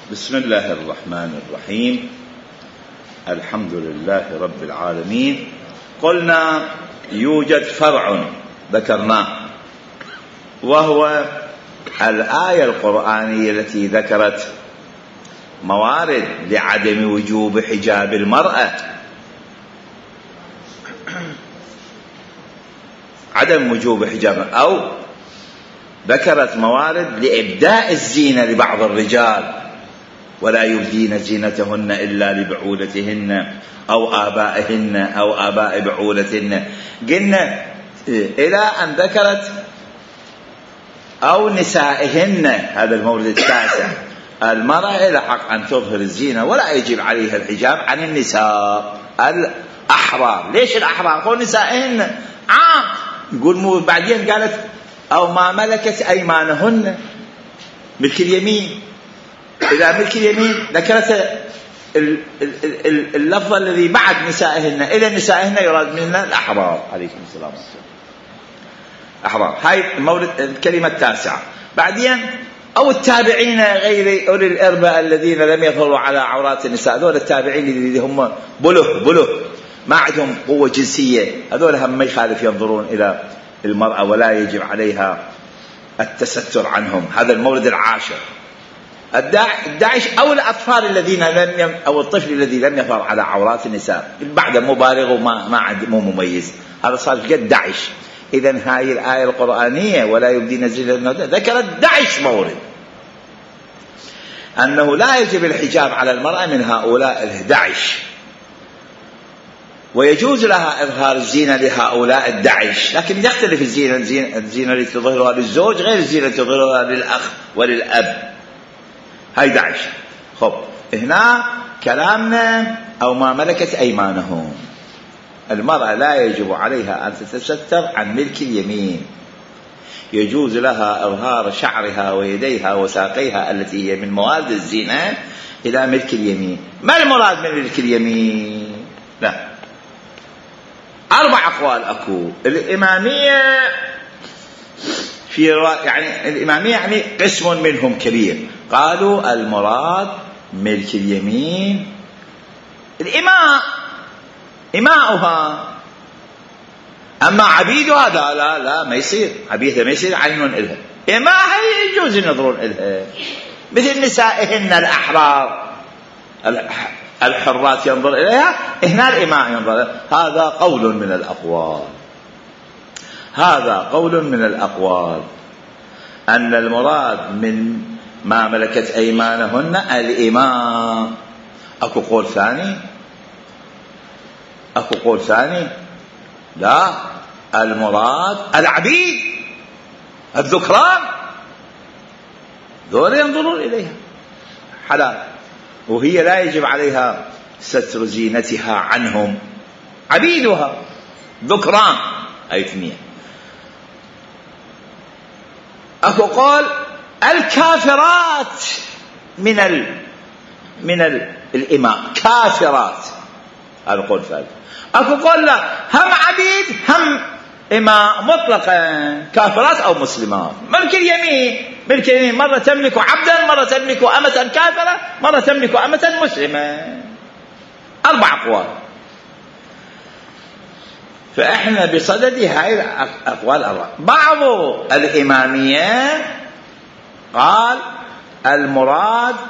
بسم الله الرحمن الرحيم. الحمد لله رب العالمين. قلنا يوجد فرع ذكرناه، وهو الآية القرآنية التي ذكرت موارد لعدم وجوب حجاب المرأة، عدم وجوب حجاب، أو ذكرت موارد لإبداء الزينة لبعض الرجال، ولا يبدين زينتهن إلا لبعولتهن أو آبائهن أو آباء بعولتهن. قلنا إلى أن ذكرت أو نسائهن، هذا المورد التاسع. المرأة لها حق أن تظهر الزينة ولا يجب عليها الحجاب عن النساء الأحرار. ليش الأحرار؟ قول نسائهن عام، يقول بعدين قالت أو ما ملكت أيمانهن، ملك اليمين. إذا ملك اليمين ذكرت اللفظ الذي بعد نسائهن إلى نسائهن يراد منها الأحرار. عليكم السلام. أحرار، هاي المورد الكلمة التاسعة. بعدين أو التابعين غير أولي الإربة الذين لم يظهروا على عورات النساء. هذول التابعين اللي هم بله ما عندهم قوة جنسية، هذول هم ما يخالف ينظرون إلى المرأة ولا يجب عليها التستر عنهم. هذا المورد العاشر. الداعش أو الأطفال الذين أو الطفل الذي لم يظهر على عورات النساء، بعد مبالغ وما مو مميز، هذا صار قد داعش. إذن هاي الآية القرآنية ولا يبدين زينتهن ذكرت داعش مورد أنه لا يجب الحجاب على المرأة من هؤلاء الداعش، ويجوز لها إظهار الزينة لهؤلاء الداعش، لكن يختلف الزينة التي تظهرها للزوج غير الزينة التي تظهرها للأخ وللأب. هاي داعش. خب، هنا كلامنا أو ما ملكت أيمانهم. المرأة لا يجب عليها أن تتستر عن ملك اليمين، يجوز لها إظهار شعرها ويديها وساقيها التي هي من موارد الزينة إلى ملك اليمين. ما المراد من ملك اليمين؟ لا، 4 أقوال أكو. الإمامية يعني الإمامية يعني قسم منهم كبير، قالوا المراد ملك اليمين الإماء، إماؤها. أما عبيدها لا ما يصير، عبيدها ما يصير عينون إلها. إماءها يجوز ينظرون إلها مثل نسائهن الأحرار، الحرات ينظر إليها، هنا الإماء ينظر إليها. هذا قول من الأقوال، هذا قول من الأقوال أن المراد من ما ملكت أيمانهن الإماء. أكو قول ثاني، لا، المراد العبيد الذكران، ذول ينظرون إليها حلال، وهي لا يجب عليها ستر زينتها عنهم. عبيدها ذكران، أي 2. أكو قول الكافرات من الإماء، كافرات، هذا قول ثالث. أكو قول لا، هم عبيد هم إماء مطلقا، كافرات أو مسلمات. ملك اليمين مرة تملك عبدا، مرة تملك أمة كافرة، مرة تملك أمة مسلمة. 4 أقوال. فإحنا بصدد هاي الأقوال 4. بعض الإمامية قال المراد